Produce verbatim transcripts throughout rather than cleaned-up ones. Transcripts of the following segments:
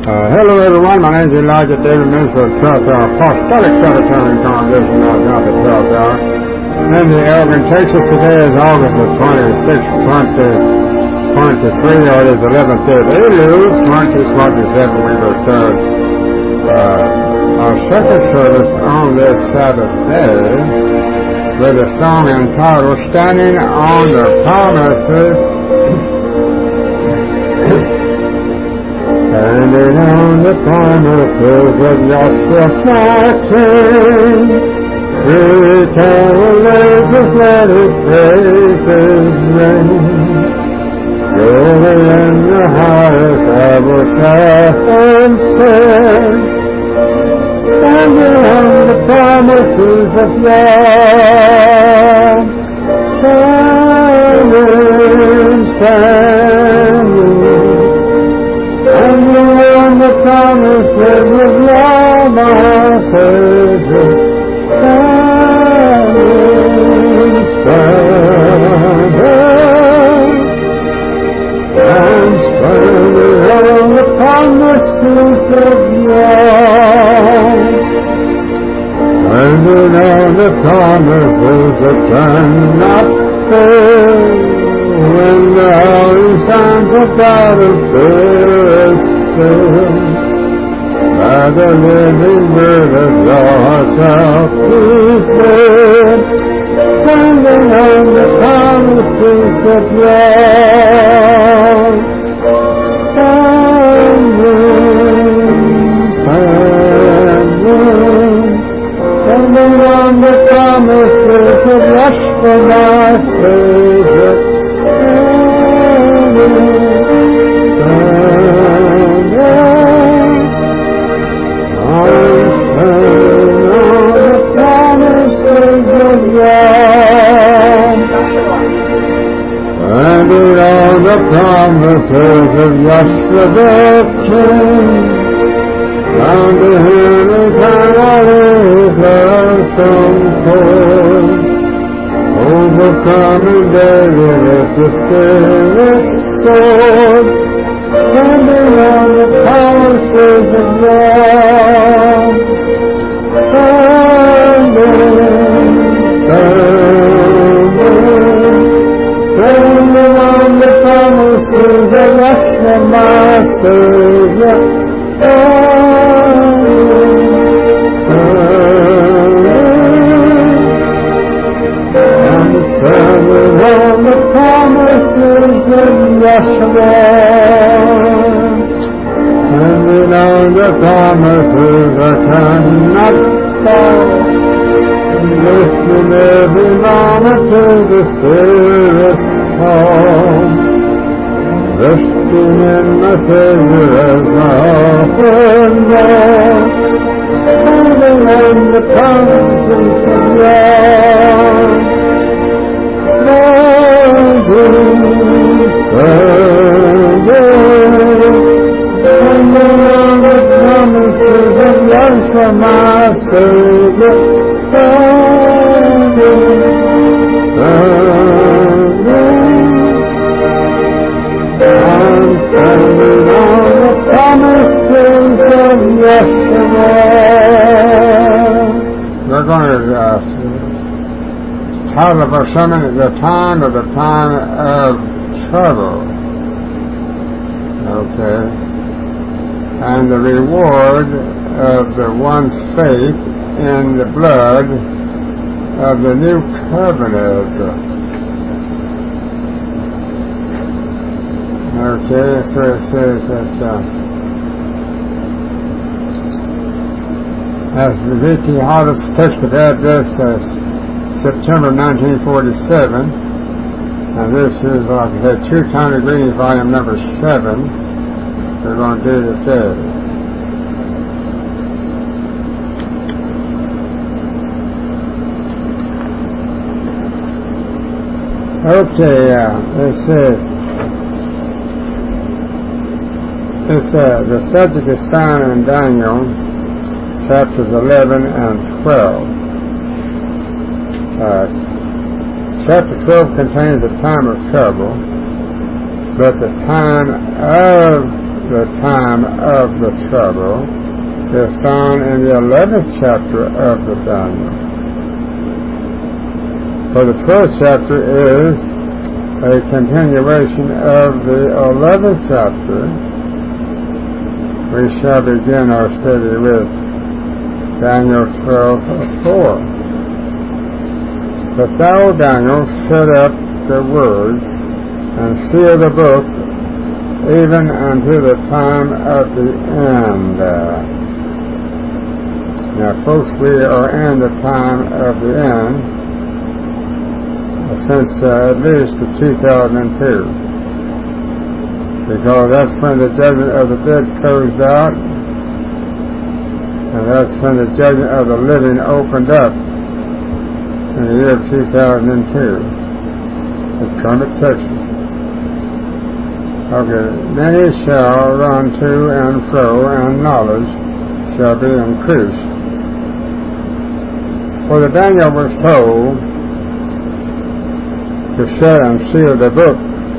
Uh, hello everyone, my name is Elijah David, minister of the twelfth Hour Apostolic Trinitarian Congregation out of the twelfth Hour. And the Elgin, Texas, today is August the twenty-sixth, twenty twenty-three, or it is eleventh day of Elul, twenty twenty-seven. We will start uh, our second service on this Sabbath day with a song entitled Standing on the Promises. Standing on the promises of Yahshua my King, through eternal ages let His praises ring. Glory in the highest I will shout and sing. Standing on the promises of Yah, standing, standing. And on the promises of Yah, my Savior, standing, standing. I'm standing on the promises of Yah, standing on the promises that cannot fail. When the holy signs of God appear, by the living word of Yah shall prevail, standing on the promises of Yah, standing, standing, standing on the promises of Yahshua my Savior. Standing on the promises of Yahshua the King, bound to Him eternal is our strong cord, overcoming daily with the Spirit's sword, standing on the promises of Yah, standing, standing, standing on the promises of Yahshua my Savior, standing, standing, standing on the promises of Yahshua, standing on the promises that cannot fall, listening every moment to the Spirit's call, resting in my Savior as my offering Lord, standing on the promises of Yah, standing, standing, standing on the promises of Yahshua my Savior, standing, standing. I'm standing on the promises of Yahshua. We're going to uh, title of our sermon is The Time of the Time of Trouble. Okay. And the reward of the one's faith in the blood of the new covenant. Okay, so it says that uh, as the Vicky Hoddles text of address uh, September nineteen forty-seven, and this is, like I said, True Time of Greetings, volume number seven. We're going to do it today. Okay, uh, it says, it's, uh, the subject is found in Daniel, chapters eleven and twelve. Uh, chapter twelve contains the time of trouble, but the time of the time of the trouble is found in the eleventh chapter of the Daniel. For the twelfth chapter is a continuation of the eleventh chapter. We shall begin our study with Daniel twelve four. But thou, Daniel, set up the words and seal the book even unto the time of the end. Now, folks, we are in the time of the end since uh, at least two thousand two, because that's when the judgment of the dead closed out, and that's when the judgment of the living opened up in the year two thousand two. It's Kermit, Texas. Okay, many shall run to and fro, and knowledge shall be increased. For the Daniel was told to shut and seal the book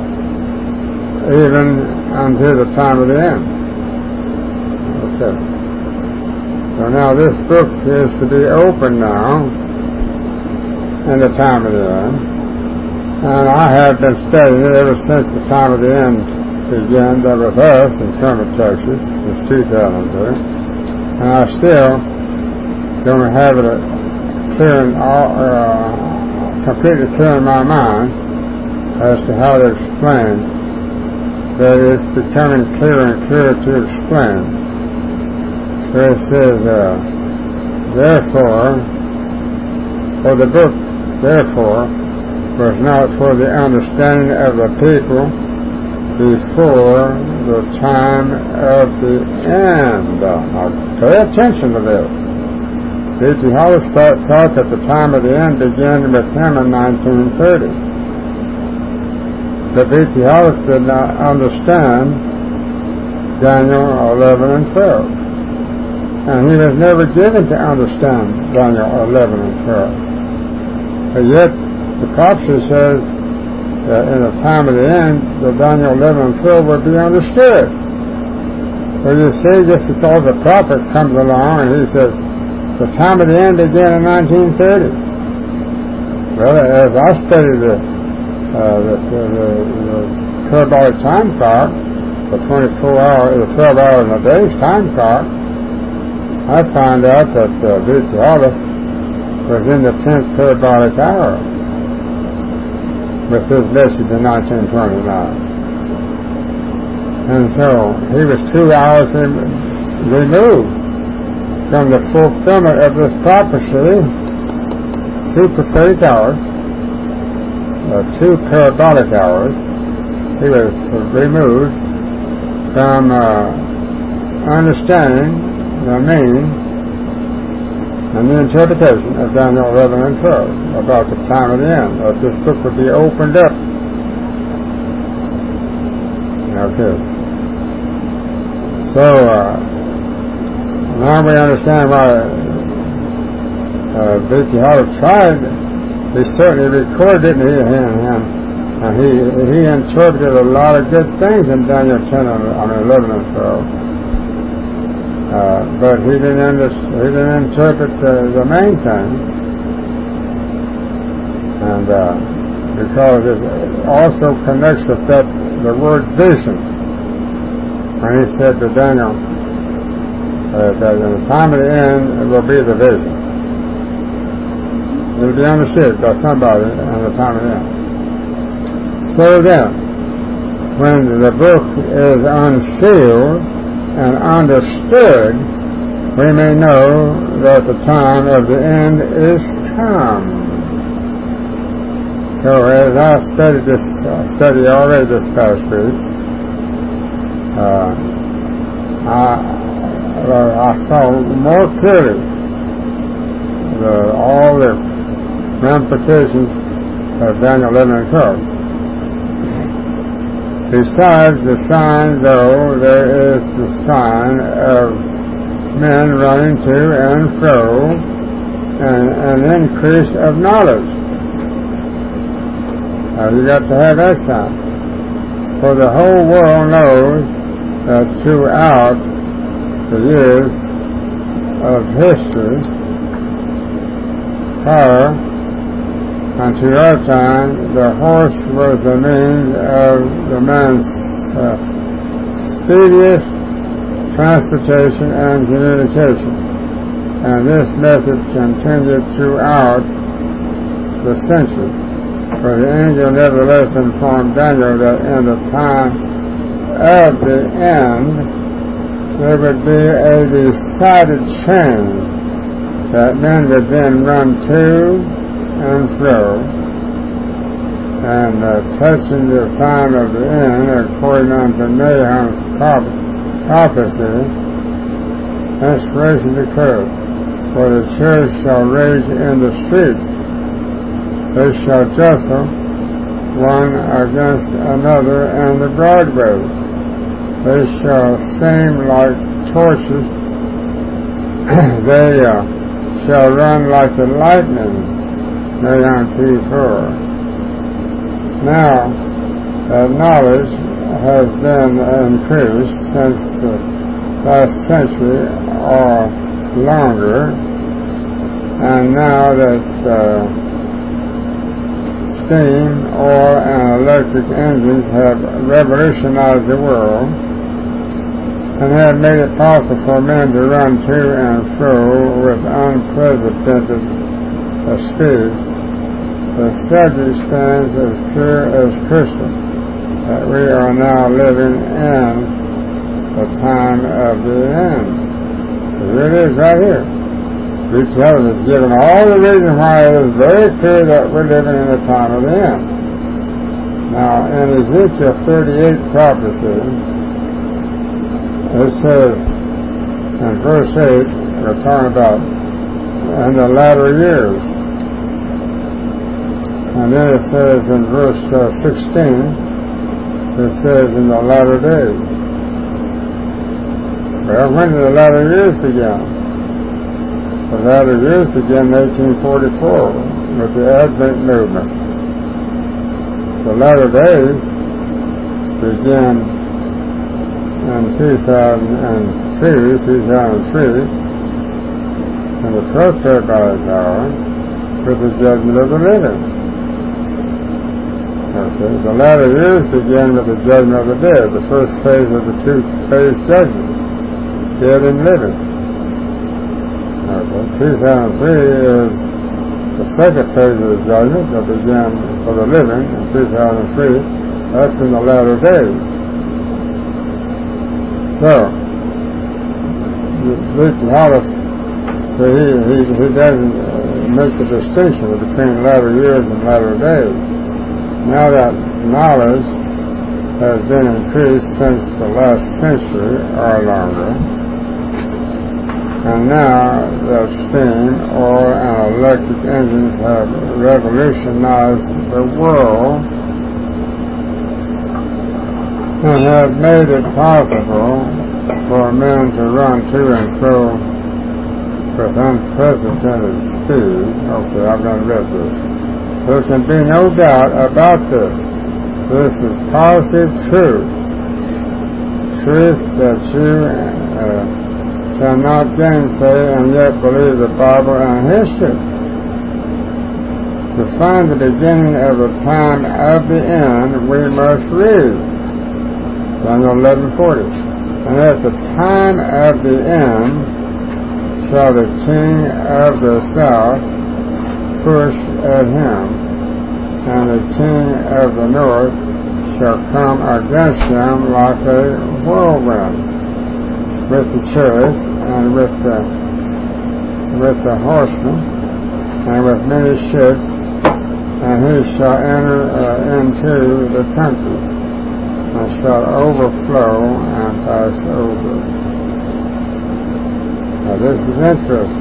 even until the time of the end. Okay. So now this book is to be opened now in the time of the end. And I have been studying it ever since the time of the end began with us in Kermit, Texas, since two thousand two. And I still don't have it clear in all, uh, completely clear in my mind as to how to explain, but it's becoming clearer and clearer to explain. So it says, uh, therefore, for the book, therefore, was not for the understanding of the people before the time of the end. Now, pay attention to this. B T Hollis thought that the time of the end began with him in nineteen thirty. But B T Hollis did not understand Daniel eleven and twelve. And he was never given to understand Daniel eleven and twelve. But yet, the prophecy says that in the time of the end, the Daniel eleven and twelve will be understood. So you see, just because a prophet comes along and he says, the time of the end began in nineteen thirty. Well, as I studied the, uh, the, the, the, the parabolic time clock, the twenty-four hour, the twelve hours in a day's time clock, I found out that uh, B T Hollis was in the tenth parabolic hour with his message in nineteen twenty-nine. And so he was two hours removed from the fulfillment of this prophecy, two prophetic hours, uh, two parabolic hours. He was removed from uh, understanding the meaning and the interpretation of Daniel eleven and twelve about the time of the end, that this book would be opened up. Okay. So, uh, now we understand why uh, B T Hollis tried. He certainly recorded it, and he, and, and he, he interpreted a lot of good things in Daniel ten, and, I mean eleven and twelve. Uh, but he didn't, under, he didn't interpret uh, the main thing. And uh, because it also connects with that, the word vision. When he said to Daniel, Uh, that in the time of the end, it will be the vision. It will be understood by somebody in the time of the end. So then, when the book is unsealed and understood, we may know that the time of the end is come. So as I studied this uh, study already this past week, uh, I Uh, I saw more clearly the, all the ramifications of Daniel eleven and twelve. Besides the sign, though, there is the sign of men running to and fro, and an increase of knowledge. Now you got to have that sign. For the whole world knows that throughout the years of history, prior unto our time, the horse was the means of the man's uh, speediest transportation and communication. And this method continued throughout the century. For the angel nevertheless informed Daniel that in the time of the end there would be a decided change, that men would then run to and fro, and uh, touching the time of the end, according unto Nahum's prophecy, inspiration declared, for the church shall rage in the streets, they shall jostle one against another in the broadways, they shall seem like torches, they uh, shall run like the lightnings. Nahum two four. Now, that knowledge has been increased since the last century or longer, and now that uh, steam, oil, and electric engines have revolutionized the world and have made it possible for men to run to and fro with unprecedented speed, the subject stands as clear as crystal that we are now living in the time of the end. Here it is right here. We tell us, given all the reason why it is very clear that we're living in the time of the end. Now, in Ezekiel thirty-eight prophecy, it says in verse eight, we're talking about in the latter years. And then it says in verse uh, sixteen, it says in the latter days. Well, when did the latter years begin? The latter years began in eighteen forty-four with the Advent movement. The latter days began in two thousand two, two thousand three, in the first Paradise Hour, with the judgment of the living. Okay. The latter years began with the judgment of the dead, the first phase of the two-phase judgment, dead and living. Okay. two thousand three is the second phase of the judgment that began for the living in two thousand three. That's in the latter days. So, Victor Hollis, so he, he, he doesn't make the distinction between latter years and latter days. Now that knowledge has been increased since the last century or longer, and now that steam, oil, and electric engines have revolutionized the world and have made it possible for men to run to and fro with unprecedented speed. Okay, I've done read this. There can be no doubt about this. This is positive truth. Truth that you uh, cannot gainsay and yet believe the Bible and history. To find the beginning of the time of the end, we must read Daniel eleven forty. And at the time of the end shall the king of the south push at him, and the king of the north shall come against him like a whirlwind, with the chariots and with the with the horsemen and with many ships, and he shall enter uh, into the country and shall overflow and pass over. Now this is interesting.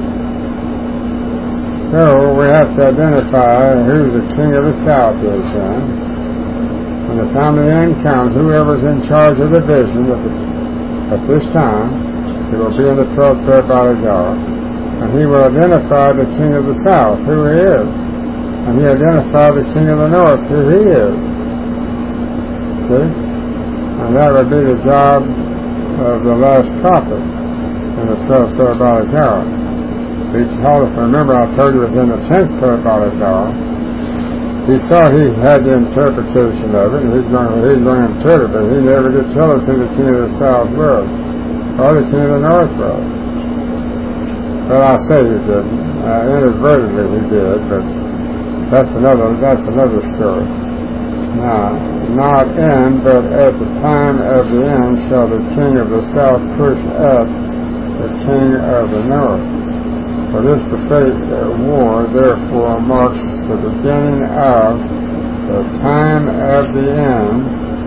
So we have to identify who the king of the south is then. When the time of the end comes, whoever's in charge of the vision at, the, at this time, he will be in the twelfth parabolic hour, and he will identify the king of the south, who he is. And he identified the king of the north, who he is. See? And that would be the job of the last prophet in the twelfth parabolic hour. He told us, remember I told you it was in the tenth parabolic hour. He thought he had the interpretation of it, and he's going, he's going to interpret it, but he never did tell us who the king of the south was, or the king of the north was. Well, I say he didn't. Uh, inadvertently he did, but that's another, that's another story. Now, not in, but at the time of the end shall the king of the south push up the king of the north. For this prophetic war, therefore, marks the beginning of the time of the end,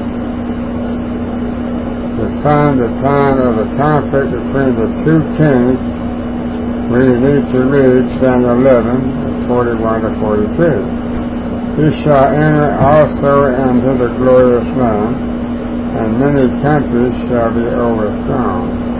to find the time of the conflict between the two kings. We need to read Daniel eleven, forty-one to forty-three. He shall enter also into the glorious land, and many countries shall be overthrown.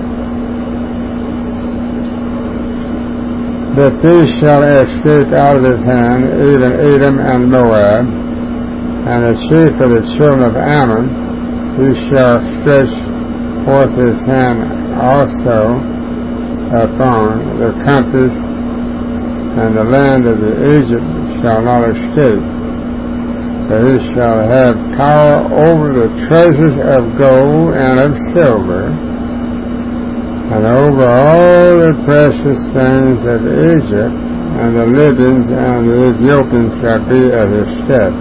But these shall escape out of his hand, even Edom and Moab, and the chief of the children of Ammon, he shall stretch forth his hand also upon the countries, and the land of the Egypt shall not escape. But he shall have power over the treasures of gold and of silver, and over all the precious things of Egypt, and the Libyans and the Ethiopians shall be at his steps.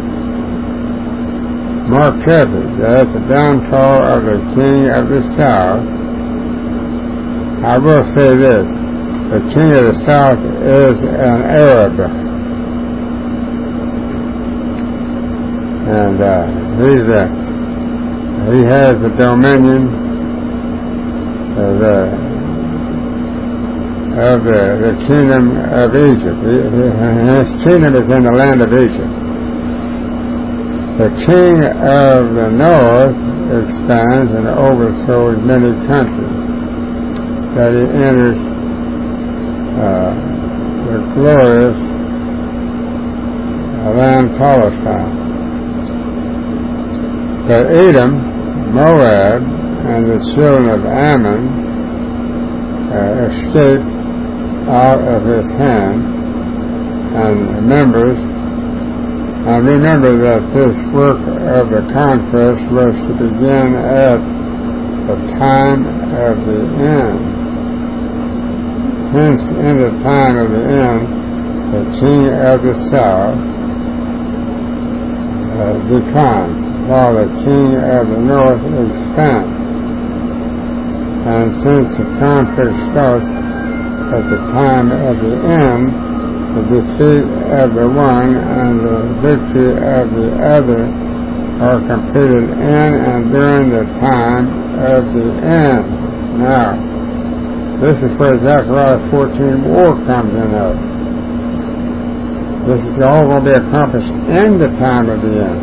Mark carefully that at the downfall of the king of the south, I will say this, the king of the south is an Arab, and uh, he's a, he has the dominion Of the, of the, the kingdom of Egypt. His kingdom is in the land of Egypt. The king of the north expands and overthrows many countries, that he enters uh, the glorious land Palestine. But Edom, Moab, and the children of Ammon uh, escaped out of his hand, and members, and remember that this work of the conquest was to begin at the time of the end. Hence, in the time of the end, the king of the south uh, declines, while the king of the north expands. And since the conflict starts at the time of the end, the defeat of the one and the victory of the other are completed in and during the time of the end. Now, this is where Zechariah fourteen war comes in at. This is all going to be accomplished in the time of the end.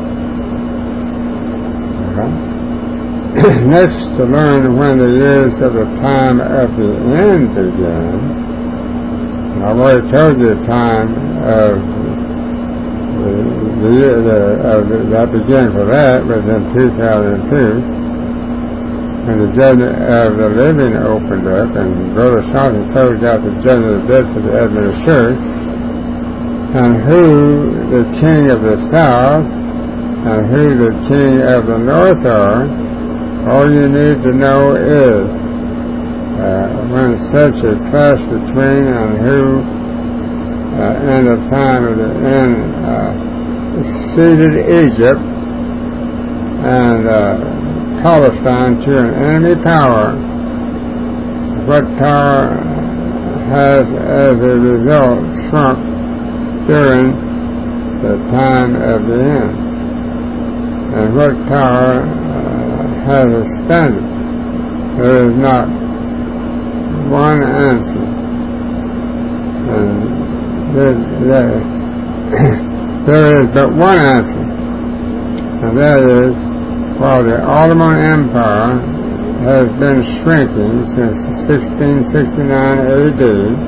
Okay? Next, to learn when the years of the time of the end begin. I've already told you the time of the, the year the, of the, that began for that was in two thousand two, when the judgment of the living opened up, and Brother Johnson closed out the judgment of the dead for the Adventist Church, and who the king of the south and who the king of the north are. All you need to know is uh, when such a clash between and who uh, in the time of the end uh, ceded Egypt and uh, Palestine to an enemy power, what power has as a result shrunk during the time of the end, and what power has expanded. There is not one answer. And there, there, there is but one answer, and that is, while the Ottoman Empire has been shrinking since sixteen sixty-nine A D,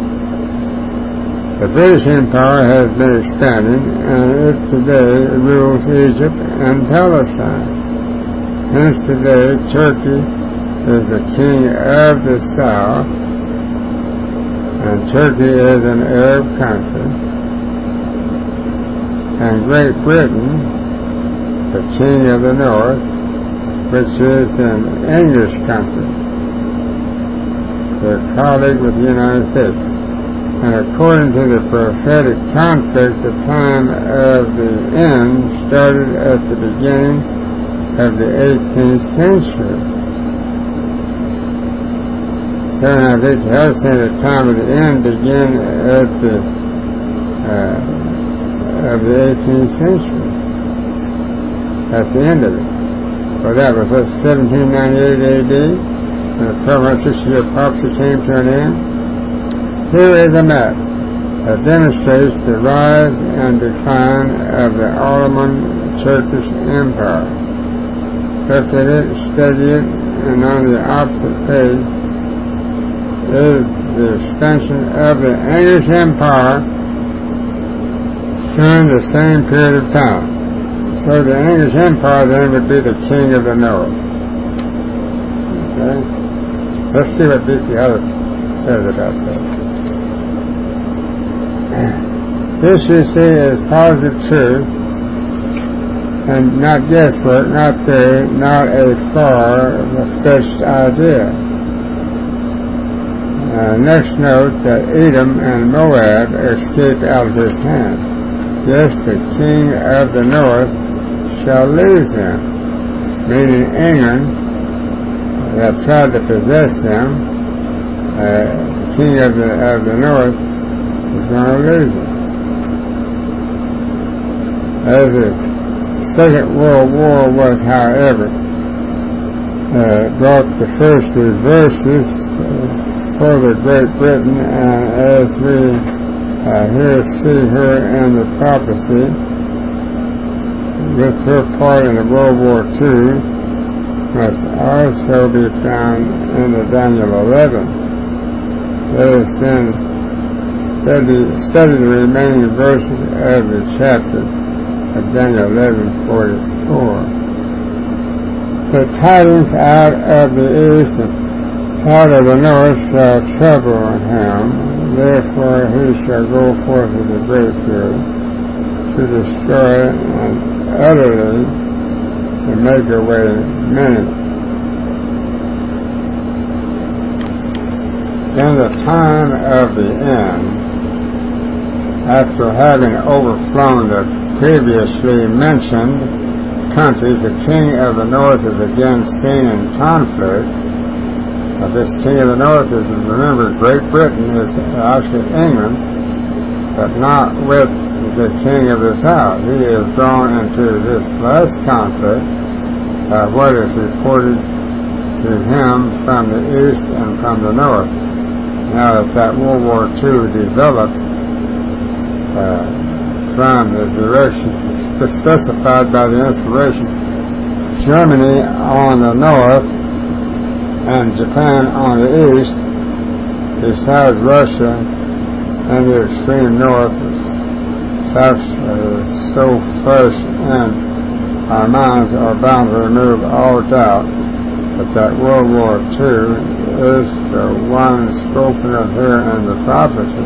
the British Empire has been expanding, and it today rules Egypt and Palestine. Hence today, Turkey is the king of the south, and Turkey is an Arab country, and Great Britain, the king of the north, which is an English country, the colleague with the United States. And according to the prophetic conflict, the time of the end started at the beginning of the eighteenth century. So now they are saying the time of the end began at the uh, of the eighteenth century, at the end of it. Well, that was what, seventeen ninety-eight A D, and the twelve sixty year prophecy came to an end. Here is a map that demonstrates the rise and decline of the Ottoman Turkish Empire. Look at it, study it, and on the opposite page is the expansion of the English Empire during the same period of time. So the English Empire then would be the king of the north. Okay? Let's see what B P Hallett says about that. This, you see, is positive truth, and not guesswork, not theory, not a far-fetched idea. Uh, next note that Edom and Moab escaped out of his hand. Yes, the king of the north shall lose them, meaning England that tried to possess them. Uh, the king of the, of the north is going to lose them. As the Second World War was, however, uh, brought the first reverses for the Great Britain, and as we uh, here see her in the prophecy, with her part in the World War Two, must also be found in the Daniel eleven. Let us then study, study the remaining verses of the chapter of Daniel eleven forty-four. The tidings out of the east and out of the north shall trouble him, therefore he shall go forth with a great fury to destroy and utterly to make away many. In the time of the end, after having overflown the previously mentioned countries, the king of the north is again seen in conflict. Now, this king of the north is, remember, Great Britain is actually England, but not with the king of the south. He is drawn into this last conflict by what is reported to him from the east and from the north. Now that that World War Two developed uh, from the directions specified by the inspiration, Germany on the north and Japan on the east, besides Russia and the extreme north, that's uh, so fresh in our minds are bound to remove all doubt that that World War Two is the one spoken of here in the prophecy.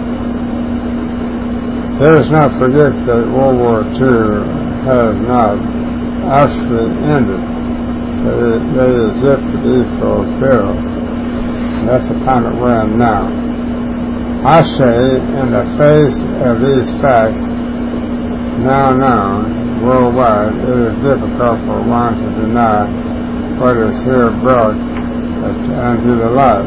Let us not forget that World War Two has not actually ended. It is yet to be fulfilled. And that's the time that we're in now. I say, in the face of these facts, now known worldwide, it is difficult for one to deny what is here brought unto the light.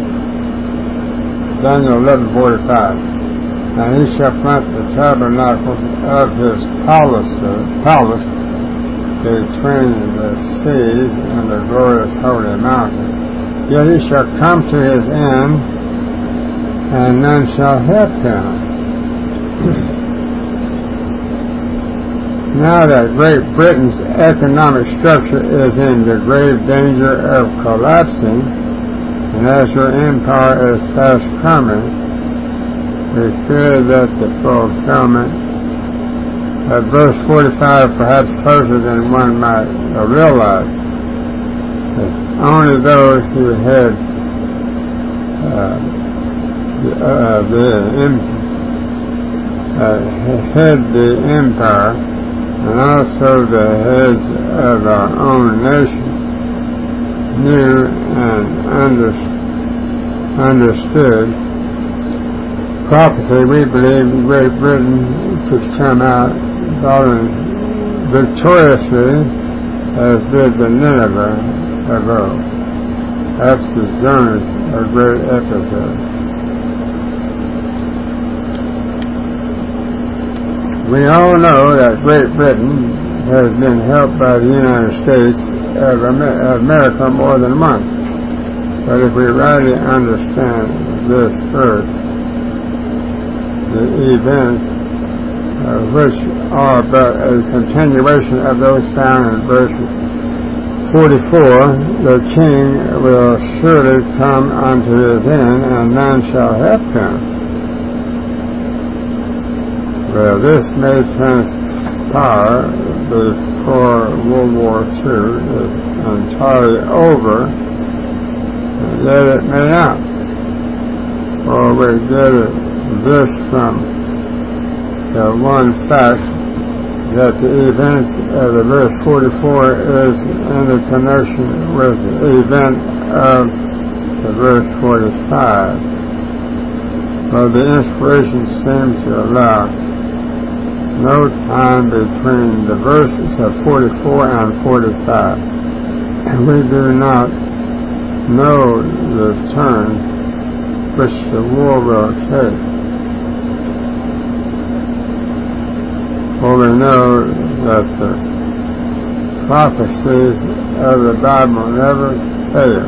Daniel eleven forty-five. And he shall plant the tabernacle of his palace, palace between the seas and the glorious holy mountain. Yet he shall come to his end, and none shall help him. Now that Great Britain's economic structure is in the grave danger of collapsing, and as her empire is fast coming, we fear that the fulfillment of verse forty-five perhaps closer than one might realize. only those who had uh, the, uh, the uh, had the empire, and also the heads of our own nation knew and under, understood prophecy. We believe Great Britain could come out victoriously, as did the Nineveh of old, after Jonah's a great episode. We all know that Great Britain has been helped by the United States of America more than once. But if we rightly understand this first, the events uh, which are but a continuation of those found in verse forty-four, the king will surely come unto his end, and none shall help him. Well, this may transpire before World War Two is entirely over, and yet it may not. For we get it, this from the one fact that the events of the verse forty-four is in the connection with the event of the verse forty-five. Well, the inspiration seems to allow no time between the verses of forty-four and forty-five. We do not know the turn which the war will take. For we know that the prophecies of the Bible never fail.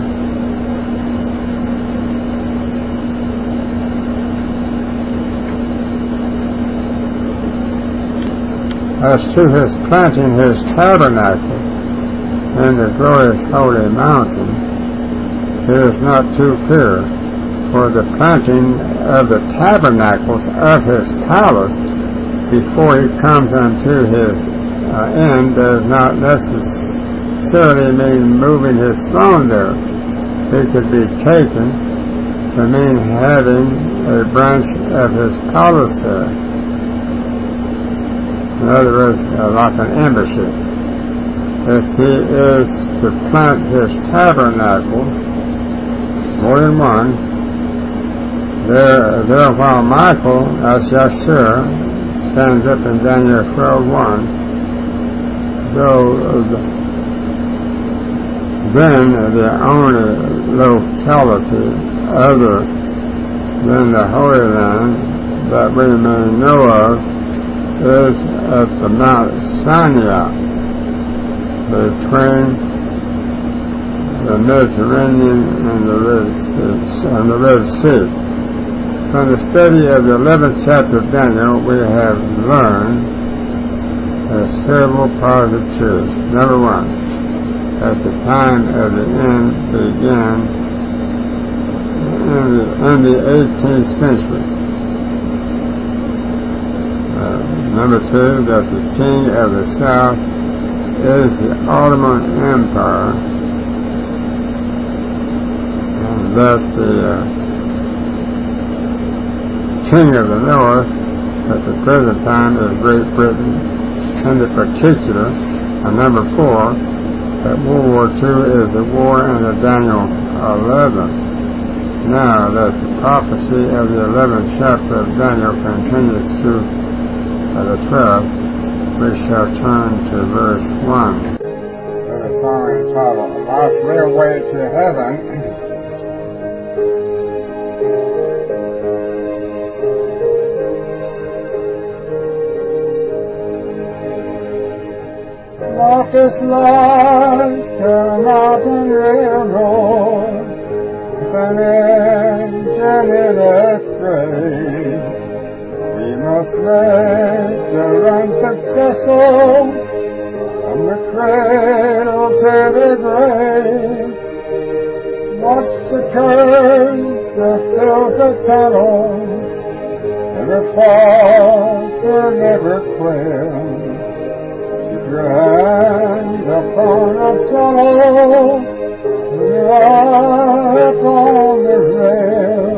As to his planting his tabernacle in the glorious holy mountain, it is not too clear, for the planting of the tabernacles of his palace before he comes unto his uh, end does not necessarily mean moving his throne there. It could be taken to mean having a branch of his palace there. In other words, uh, like an embassy. If he is to plant his tabernacle, more than one, there, there while Michael, as Yeshua, stands up in Daniel twelve one, though uh, then the only locality other than the Holy Land that we may know of is at the Mount Sinai, between the Mediterranean and the Red Sea. And the Red Sea. From the study of the eleventh chapter of Daniel, we have learned uh, several positive truths. Number one, at the time of the end began in the, in the eighteenth century. Uh, number two, that the king of the south is the Ottoman Empire, and that the uh, king of the north at the present time is Great Britain in the particular. And number four, that World War Two is the war in the Daniel eleven. Now that the prophecy of the eleventh chapter of Daniel continues through uh, the twelfth, we shall turn to verse one. The song entitled Life's Railway to Heaven. Life is like a mountain railroad, with an engine in its grave. We must make the run successful, from the cradle to the grave. Watch the curves that fill the tunnel, never falter, never quail. Keep your hand upon the throttle, when your eye upon the rail.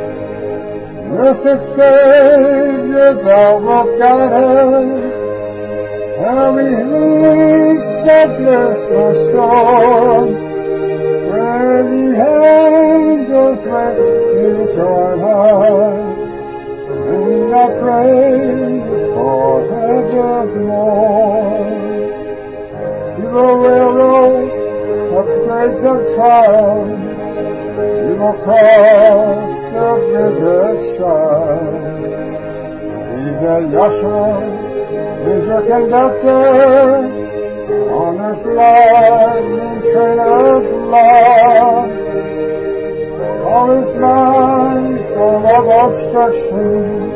Blessed Savior, thou wilt guide us, and we meet that blissful shore, where the angels wait to join us, and I praise forevermore. You will railroad the bridge of trial, you will cross the bridge of strife. See that Yahshua is your conductor on this lightning train of love. All is night full of obstruction,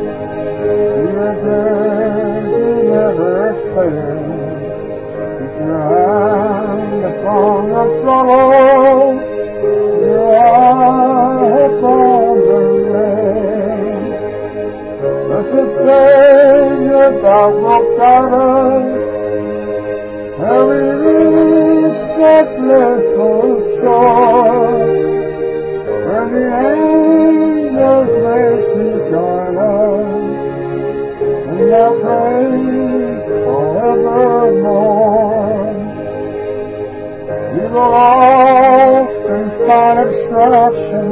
your duty never fails. Keep your hand upon the throttle, your eye upon the rail. Blessed Savior, thou wilt guide us, and we reach that blissful shore, where the angels wait to join us, and our praise forevermore. You will often find obstruction,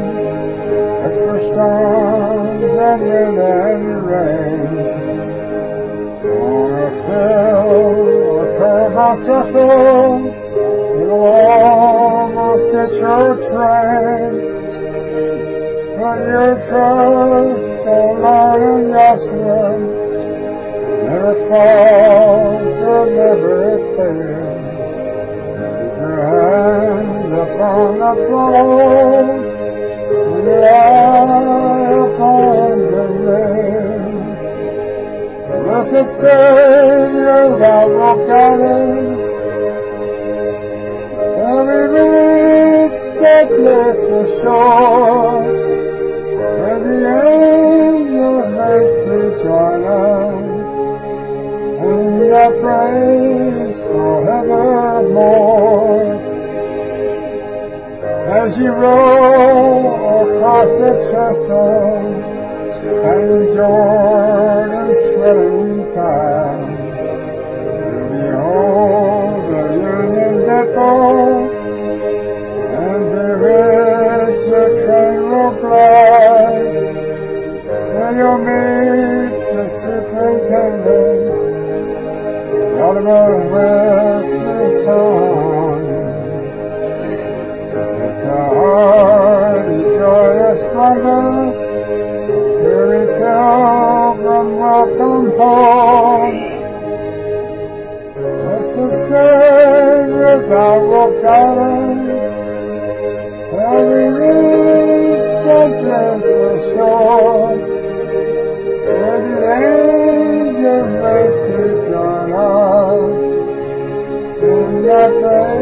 extra storms and wind and rain, on a hill or curve or trestle, you'll almost get your train. But your trust, O Lord and Yahshua, never falls or never fails. Keep your hands upon the throttle, and your eye upon the rail. Blessed Savior, thou wilt guide us, and we reach that blissful shore, where the angels wait to join us, and I praise forevermore. As you roll across the trestle, and Jordan's swelling tide, you behold the Union Depot, and the rich your train will glide, and you'll meet the superintendent, audible with the song. With the hearty joyous splendor, every pilgrim welcome home. Blessed Savior, thou wilt guide us, and we reach that blissful shore, where the angels wait to join us, in the praise